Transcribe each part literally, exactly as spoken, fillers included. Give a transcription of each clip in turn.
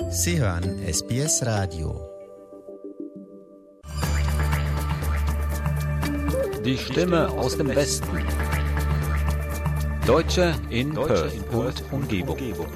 Sie hören S B S Radio. Die Stimme aus dem Westen. Deutsche in Perth und Umgebung.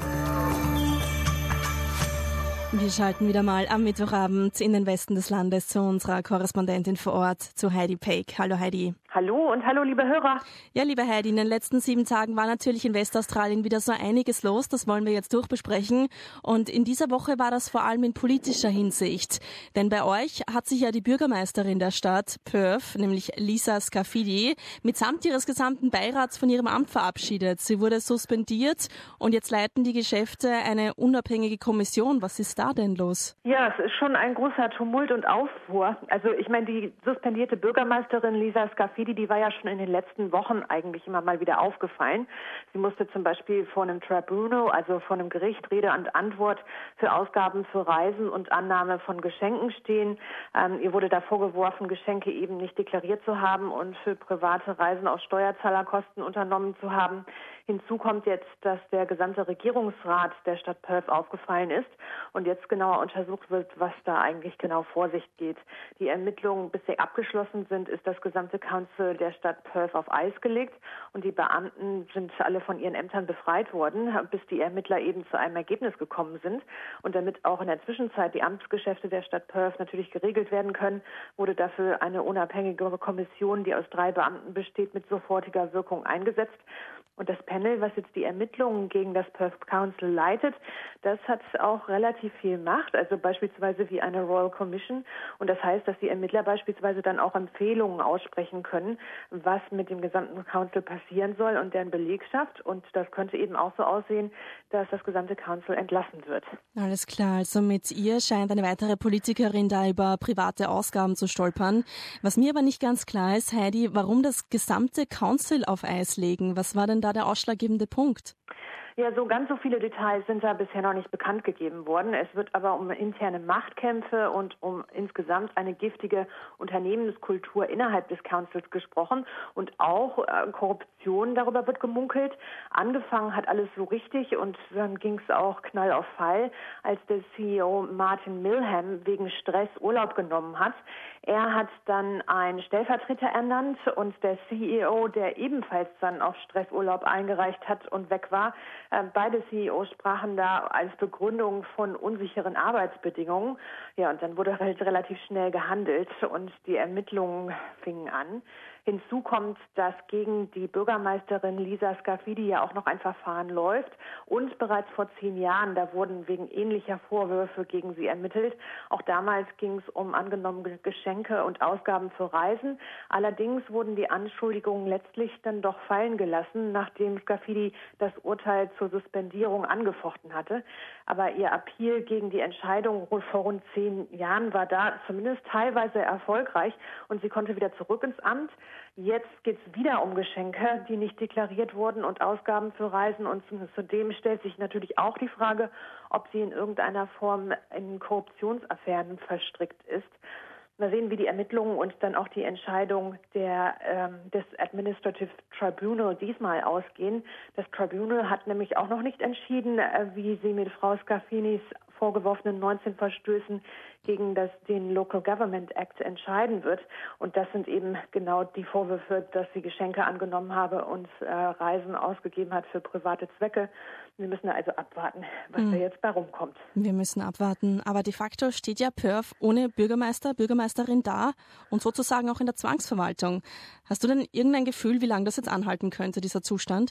Wir schalten wieder mal am Mittwochabend in den Westen des Landes zu unserer Korrespondentin vor Ort, zu Heidi Peik. Hallo Heidi. Hallo und hallo liebe Hörer. Ja, liebe Heidi, in den letzten sieben Tagen war natürlich in Westaustralien wieder so einiges los. Das wollen wir jetzt durchbesprechen. Und in dieser Woche war das vor allem in politischer Hinsicht. Denn bei euch hat sich ja die Bürgermeisterin der Stadt Perth, nämlich Lisa Scafidi, mitsamt ihres gesamten Beirats von ihrem Amt verabschiedet. Sie wurde suspendiert und jetzt leiten die Geschäfte eine unabhängige Kommission. Was ist da denn los? Ja, es ist schon ein großer Tumult und Aufruhr. Also ich meine, die suspendierte Bürgermeisterin Lisa Scafidi, die war ja schon in den letzten Wochen eigentlich immer mal wieder aufgefallen. Sie musste zum Beispiel vor einem Tribunal, also vor einem Gericht, Rede und Antwort für Ausgaben für Reisen und Annahme von Geschenken stehen. Ähm, ihr wurde da vorgeworfen, Geschenke eben nicht deklariert zu haben und für private Reisen aus Steuerzahlerkosten unternommen zu haben. Hinzu kommt jetzt, dass der gesamte Regierungsrat der Stadt Perth aufgefallen ist und jetzt genauer untersucht wird, was da eigentlich genau vor sich geht. Die Ermittlungen bisher abgeschlossen sind, ist das gesamte Council der Stadt Perth auf Eis gelegt und die Beamten sind alle von ihren Ämtern befreit worden, bis die Ermittler eben zu einem Ergebnis gekommen sind. Und damit auch in der Zwischenzeit die Amtsgeschäfte der Stadt Perth natürlich geregelt werden können, wurde dafür eine unabhängige Kommission, die aus drei Beamten besteht, mit sofortiger Wirkung eingesetzt. Und das Panel, was jetzt die Ermittlungen gegen das Perth Council leitet, das hat auch relativ viel Macht, also beispielsweise wie eine Royal Commission. Und das heißt, dass die Ermittler beispielsweise dann auch Empfehlungen aussprechen können, was mit dem gesamten Council passieren soll und deren Belegschaft. Und das könnte eben auch so aussehen, dass das gesamte Council entlassen wird. Alles klar, also mit ihr scheint eine weitere Politikerin da über private Ausgaben zu stolpern. Was mir aber nicht ganz klar ist, Heidi, warum das gesamte Council auf Eis legen? Was war denn da der ausschlaggebende Punkt? Ja, so ganz so viele Details sind da bisher noch nicht bekannt gegeben worden. Es wird aber um interne Machtkämpfe und um insgesamt eine giftige Unternehmenskultur innerhalb des Councils gesprochen und auch äh, Korruption, darüber wird gemunkelt. Angefangen hat alles so richtig und dann ging es auch Knall auf Fall, als der C E O Martin Milham wegen Stress Urlaub genommen hat. Er hat dann einen Stellvertreter ernannt und der C E O, der ebenfalls dann auf Stressurlaub eingereicht hat und weg war, beide C E Os sprachen da als Begründung von unsicheren Arbeitsbedingungen. Ja, und dann wurde halt relativ schnell gehandelt und die Ermittlungen fingen an. Hinzu kommt, dass gegen die Bürgermeisterin Lisa Scafidi ja auch noch ein Verfahren läuft und bereits vor zehn Jahren, da wurden wegen ähnlicher Vorwürfe gegen sie ermittelt. Auch damals ging es um angenommene Geschenke und Ausgaben für Reisen. Allerdings wurden die Anschuldigungen letztlich dann doch fallen gelassen, nachdem Scafidi das Urteil zur Suspendierung angefochten hatte. Aber ihr Appeal gegen die Entscheidung vor rund zehn Jahren war da zumindest teilweise erfolgreich und sie konnte wieder zurück ins Amt. Jetzt geht es wieder um Geschenke, die nicht deklariert wurden und Ausgaben für Reisen. Und zudem stellt sich natürlich auch die Frage, ob sie in irgendeiner Form in Korruptionsaffären verstrickt ist. Mal sehen, wie die Ermittlungen und dann auch die Entscheidung der, ähm, des Administrative Tribunal diesmal ausgehen. Das Tribunal hat nämlich auch noch nicht entschieden, äh, wie sie mit Frau Scafinis vorgeworfenen neunzehn Verstößen gegen das, den Local Government Act entscheiden wird. Und das sind eben genau die Vorwürfe, dass sie Geschenke angenommen habe und äh, Reisen ausgegeben hat für private Zwecke. Wir müssen also abwarten, was mhm. da jetzt bei rumkommt. Wir müssen abwarten. Aber de facto steht ja Perth ohne Bürgermeister, Bürgermeisterin da und sozusagen auch in der Zwangsverwaltung. Hast du denn irgendein Gefühl, wie lange das jetzt anhalten könnte, dieser Zustand?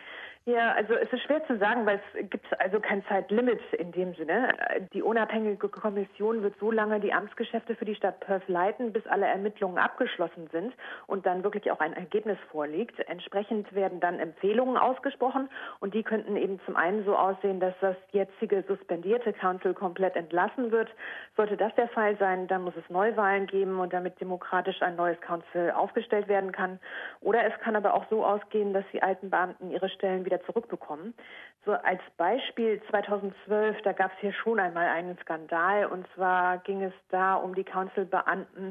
Ja, also es ist schwer zu sagen, weil es gibt also kein Zeitlimit in dem Sinne. Die unabhängige Kommission wird so lange die Amtsgeschäfte für die Stadt Perth leiten, bis alle Ermittlungen abgeschlossen sind und dann wirklich auch ein Ergebnis vorliegt. Entsprechend werden dann Empfehlungen ausgesprochen und die könnten eben zum einen so aussehen, dass das jetzige suspendierte Council komplett entlassen wird. Sollte das der Fall sein, dann muss es Neuwahlen geben und damit demokratisch ein neues Council aufgestellt werden kann. Oder es kann aber auch so ausgehen, dass die alten Beamten ihre Stellen wieder zurückbekommen. So als Beispiel zweitausendzwölf, da gab es hier schon einmal einen Skandal und zwar ging es da um die Council-Beamten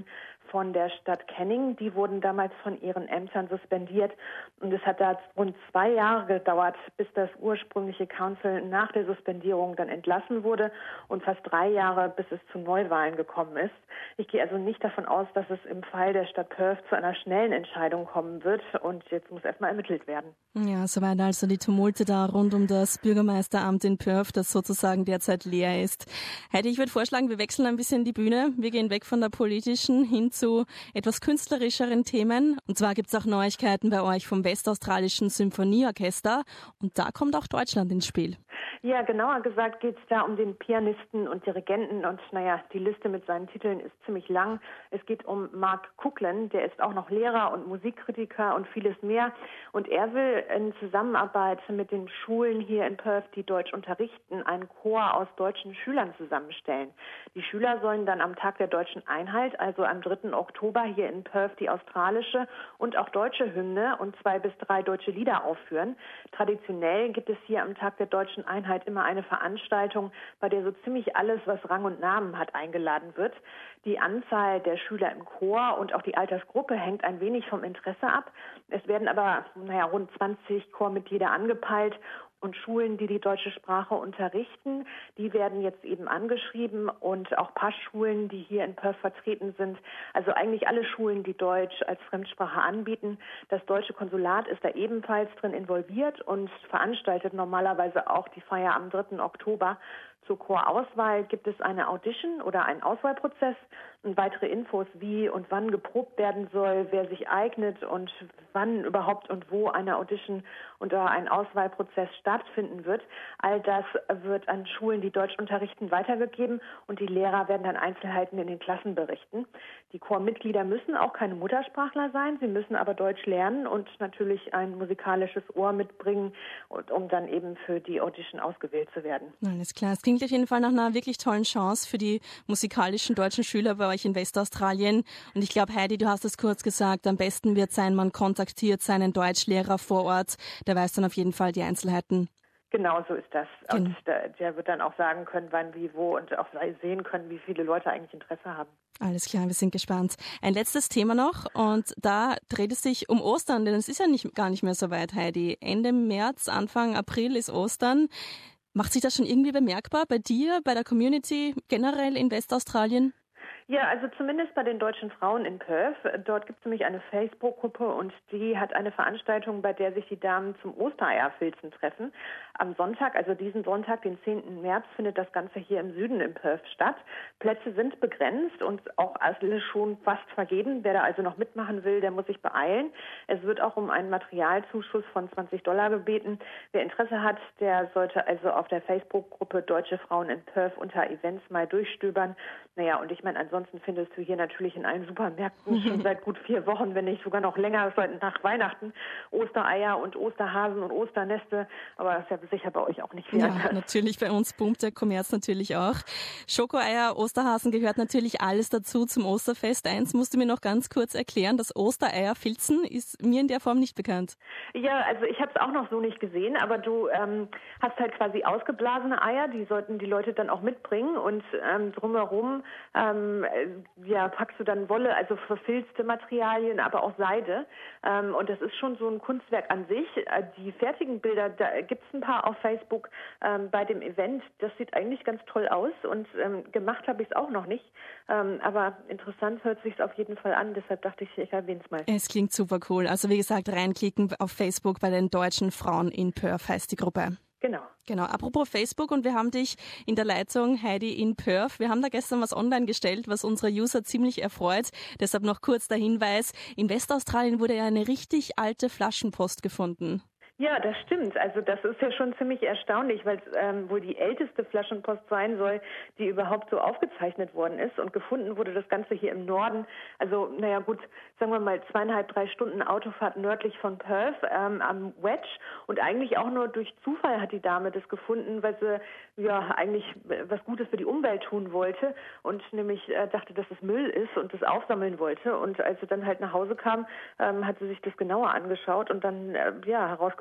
von der Stadt Canning. Die wurden damals von ihren Ämtern suspendiert und es hat da rund zwei Jahre gedauert, bis das ursprüngliche Council nach der Suspendierung dann entlassen wurde und fast drei Jahre, bis es zu Neuwahlen gekommen ist. Ich gehe also nicht davon aus, dass es im Fall der Stadt Perth zu einer schnellen Entscheidung kommen wird und jetzt muss erstmal ermittelt werden. Ja, soweit also die Tumulte da rund um das Bürgermeisteramt in Perth, das sozusagen derzeit leer ist. Heidi, ich würde vorschlagen, wir wechseln ein bisschen die Bühne. Wir gehen weg von der politischen hin zu etwas künstlerischeren Themen. Und zwar gibt es auch Neuigkeiten bei euch vom Westaustralischen Symphonieorchester. Und da kommt auch Deutschland ins Spiel. Ja, genauer gesagt geht es da um den Pianisten und Dirigenten und naja, die Liste mit seinen Titeln ist ziemlich lang. Es geht um Mark Coughlin, der ist auch noch Lehrer und Musikkritiker und vieles mehr. Und er will in Zusammenarbeit mit den Schulen hier in Perth, die Deutsch unterrichten, einen Chor aus deutschen Schülern zusammenstellen. Die Schüler sollen dann am Tag der Deutschen Einheit, also am dritten Oktober hier in Perth, die australische und auch deutsche Hymne und zwei bis drei deutsche Lieder aufführen. Traditionell gibt es hier am Tag der Deutschen Einheit immer eine Veranstaltung, bei der so ziemlich alles, was Rang und Namen hat, eingeladen wird. Die Anzahl der Schüler im Chor und auch die Altersgruppe hängt ein wenig vom Interesse ab. Es werden aber naja, rund zwanzig Chormitglieder angepeilt. Und Schulen, die die deutsche Sprache unterrichten, die werden jetzt eben angeschrieben und auch Passschulen, die hier in Perth vertreten sind. Also eigentlich alle Schulen, die Deutsch als Fremdsprache anbieten. Das deutsche Konsulat ist da ebenfalls drin involviert und veranstaltet normalerweise auch die Feier am dritten Oktober. Zur Chorauswahl gibt es eine Audition oder einen Auswahlprozess und weitere Infos, wie und wann geprobt werden soll, wer sich eignet und wann überhaupt und wo eine Audition oder ein Auswahlprozess stattfinden wird. All das wird an Schulen, die Deutsch unterrichten, weitergegeben und die Lehrer werden dann Einzelheiten in den Klassen berichten. Die Chormitglieder müssen auch keine Muttersprachler sein, sie müssen aber Deutsch lernen und natürlich ein musikalisches Ohr mitbringen, um dann eben für die Audition ausgewählt zu werden. Alles klar, es klingt auf jeden Fall nach einer wirklich tollen Chance für die musikalischen deutschen Schüler bei euch in Westaustralien. Und ich glaube, Heidi, du hast es kurz gesagt, am besten wird sein, man kontaktiert seinen Deutschlehrer vor Ort, der weiß dann auf jeden Fall die Einzelheiten. Genau, so ist das. Genau. Und der, der wird dann auch sagen können, wann, wie, wo und auch sehen können, wie viele Leute eigentlich Interesse haben. Alles klar, wir sind gespannt. Ein letztes Thema noch und da dreht es sich um Ostern, denn es ist ja nicht, gar nicht mehr so weit, Heidi. Ende März, Anfang April ist Ostern. Macht sich das schon irgendwie bemerkbar bei dir, bei der Community generell in Westaustralien? Ja, also zumindest bei den deutschen Frauen in Perth. Dort gibt es nämlich eine Facebook-Gruppe und die hat eine Veranstaltung, bei der sich die Damen zum Ostereierfilzen treffen. Am Sonntag, also diesen Sonntag, den zehnten März, findet das Ganze hier im Süden in Perth statt. Plätze sind begrenzt und auch alle schon fast vergeben. Wer da also noch mitmachen will, der muss sich beeilen. Es wird auch um einen Materialzuschuss von zwanzig Dollar gebeten. Wer Interesse hat, der sollte also auf der Facebook-Gruppe Deutsche Frauen in Perth unter Events mal durchstöbern. Naja, und ich meine, ansonsten findest du hier natürlich in allen Supermärkten schon seit gut vier Wochen, wenn nicht sogar noch länger, seit nach Weihnachten, Ostereier und Osterhasen und Osterneste. Aber das ist ja sicher bei euch auch nicht viel. Ja, anders. natürlich, bei uns boomt der Kommerz natürlich auch. Schokoeier, Osterhasen gehört natürlich alles dazu zum Osterfest. Eins musst du mir noch ganz kurz erklären, das Ostereierfilzen ist mir in der Form nicht bekannt. Ja, also ich habe es auch noch so nicht gesehen, aber du ähm, hast halt quasi ausgeblasene Eier, die sollten die Leute dann auch mitbringen und ähm, drumherum ähm, ja, packst du dann Wolle, also verfilzte Materialien, aber auch Seide. Ähm, und das ist schon so ein Kunstwerk an sich. Äh, die fertigen Bilder, da gibt es ein paar auf Facebook ähm, bei dem Event. Das sieht eigentlich ganz toll aus und ähm, gemacht habe ich es auch noch nicht. Ähm, aber interessant hört sich es auf jeden Fall an. Deshalb dachte ich, ich erwähne es mal. Es klingt super cool. Also wie gesagt, reinklicken auf Facebook bei den deutschen Frauen in Perth heißt die Gruppe. Genau. Genau, apropos Facebook und wir haben dich in der Leitung, Heidi, in Perth. Wir haben da gestern was online gestellt, was unsere User ziemlich erfreut. Deshalb noch kurz der Hinweis, in Westaustralien wurde ja eine richtig alte Flaschenpost gefunden. Ja, das stimmt. Also das ist ja schon ziemlich erstaunlich, weil es ähm, wohl die älteste Flaschenpost sein soll, die überhaupt so aufgezeichnet worden ist. Und gefunden wurde das Ganze hier im Norden. Also, naja gut, sagen wir mal zweieinhalb, drei Stunden Autofahrt nördlich von Perth ähm, am Wedge. Und eigentlich auch nur durch Zufall hat die Dame das gefunden, weil sie ja eigentlich was Gutes für die Umwelt tun wollte und nämlich äh, dachte, dass es Müll ist und das aufsammeln wollte. Und als sie dann halt nach Hause kam, ähm, hat sie sich das genauer angeschaut und dann äh, ja herausgefunden,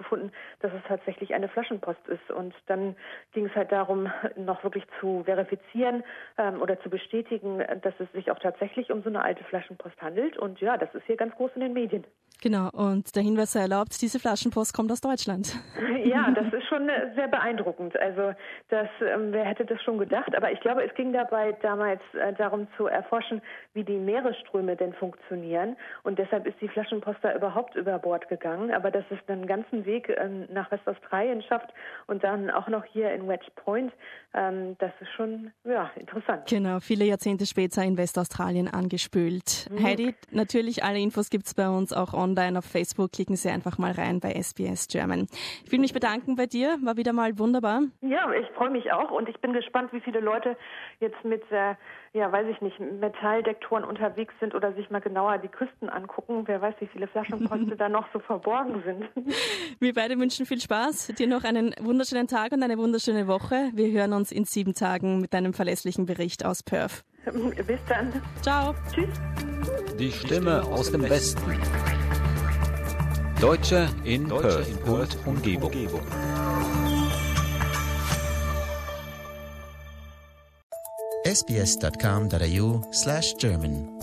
herausgefunden, dass es tatsächlich eine Flaschenpost ist. Und dann ging es halt darum, noch wirklich zu verifizieren ähm, oder zu bestätigen, dass es sich auch tatsächlich um so eine alte Flaschenpost handelt. Und ja, das ist hier ganz groß in den Medien. Genau, und der Hinweis sei erlaubt, diese Flaschenpost kommt aus Deutschland. Ja, das ist schon sehr beeindruckend. Also das, ähm, wer hätte das schon gedacht? Aber ich glaube, es ging dabei damals äh, darum zu erforschen, wie die Meeresströme denn funktionieren. Und deshalb ist die Flaschenpost da überhaupt über Bord gegangen. Aber dass es einen ganzen Weg ähm, nach Westaustralien schafft und dann auch noch hier in Wedge Point, ähm, das ist schon ja, interessant. Genau, viele Jahrzehnte später in Westaustralien angespült. Mhm. Heidi, natürlich alle Infos gibt's bei uns auch online auf Facebook. Klicken Sie einfach mal rein bei S B S German. Ich will mich bedanken bei dir, war wieder mal wunderbar. Ja, ich freue mich auch und ich bin gespannt, wie viele Leute jetzt mit, äh, ja, weiß ich nicht, Metalldetektoren unterwegs sind oder sich mal genauer die Küsten angucken. Wer weiß, wie viele Flaschenposte da noch so verborgen sind. Wir beide wünschen viel Spaß. Dir noch einen wunderschönen Tag und eine wunderschöne Woche. Wir hören uns in sieben Tagen mit einem verlässlichen Bericht aus Perth. Bis dann. Ciao. Tschüss. Die Stimme aus dem Westen. Deutsche in Perth und Umgebung. s b s dot com dot a u slash German